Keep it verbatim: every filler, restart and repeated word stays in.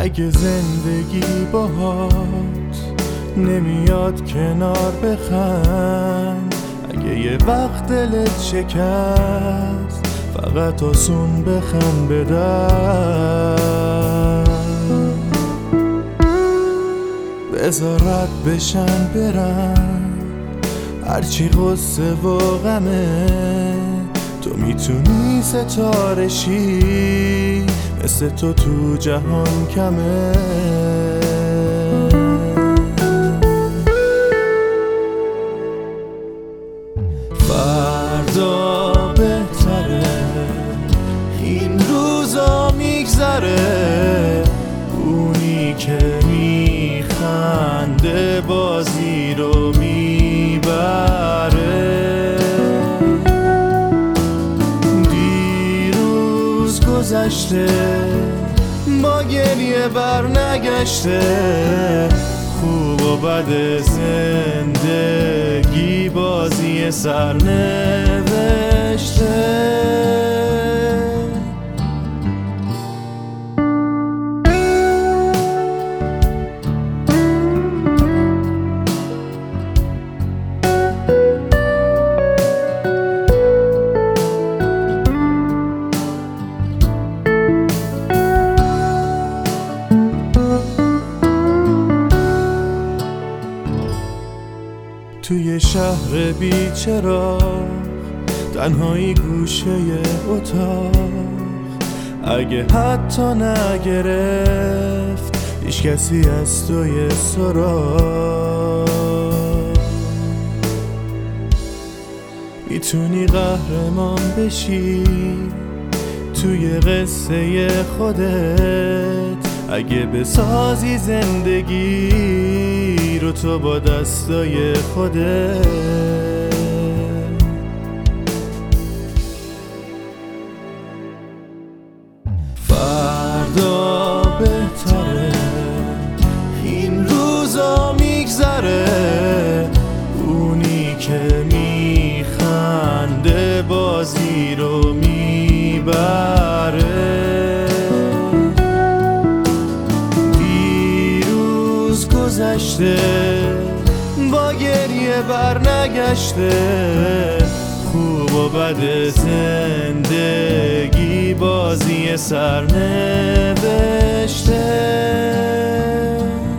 اگه زندگی باهات نمیاد کنار بخند، اگه یه وقت دلت شکست فقط آسون بخند بدن. بذار رد بشن برن هرچی غصه و غمه، تو میتونی ستاره شی، مثل تو تو جهان کمه. فردا بهتره، این روزا میگذره، اونی که میخنده بازی رو میبره. دیروز گذشته با گریه بر نگشته، خوب و بد زندگی بازی سرنوشته. توی شهر بی‌چراغ تنهایی گوشه اتاق، اگه حتی نگرفت هیچ کسی از توی سراغ، میتونی قهرمان بشی توی قصه خودت، اگه بسازی زندگی رو تو با دستای خودت. فردا بهتره، این روزا میگذره، اونی که میخنده بازی رو میبره. دیروز گذشته با گریه بر نگشته، خوب و بد زندگی بازی سرنوشته.